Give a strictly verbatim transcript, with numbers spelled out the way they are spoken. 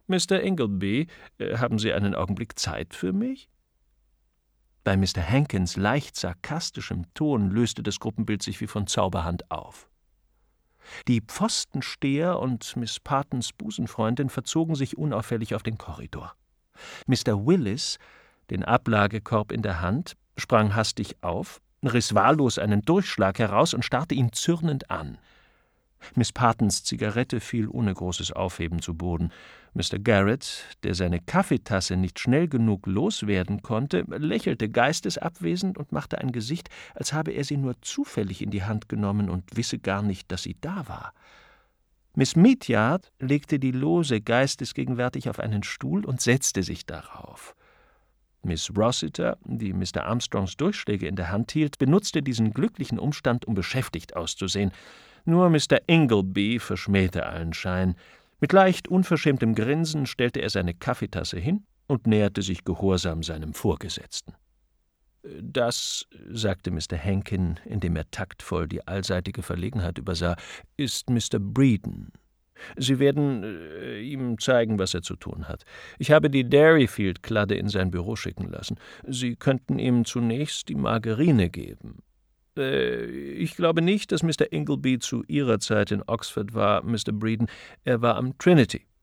»Mister Ingleby, haben Sie einen Augenblick Zeit für mich?« Bei Mister Hankins leicht sarkastischem Ton löste das Gruppenbild sich wie von Zauberhand auf. Die Pfostensteher und Miss Partons Busenfreundin verzogen sich unauffällig auf den Korridor. Mister Willis, den Ablagekorb in der Hand, sprang hastig auf, riss wahllos einen Durchschlag heraus und starrte ihn zürnend an. Miss Partons Zigarette fiel ohne großes Aufheben zu Boden. Mister Garrett, der seine Kaffeetasse nicht schnell genug loswerden konnte, lächelte geistesabwesend und machte ein Gesicht, als habe er sie nur zufällig in die Hand genommen und wisse gar nicht, dass sie da war. Miss Meatyard legte die Lose geistesgegenwärtig auf einen Stuhl und setzte sich darauf. Miss Rossiter, die Mister Armstrongs Durchschläge in der Hand hielt, benutzte diesen glücklichen Umstand, um beschäftigt auszusehen. Nur Mister Ingleby verschmähte allen Schein. Mit leicht unverschämtem Grinsen stellte er seine Kaffeetasse hin und näherte sich gehorsam seinem Vorgesetzten. »Das«, sagte Mister Hankin, indem er taktvoll die allseitige Verlegenheit übersah, »ist Mister Breeden. Sie werden äh, ihm zeigen, was er zu tun hat. Ich habe die Dairyfield-Kladde in sein Büro schicken lassen. Sie könnten ihm zunächst die Margarine geben. Äh, ich glaube nicht, dass Mister Ingleby zu Ihrer Zeit in Oxford war, Mister Breeden. Er war am Trinity.«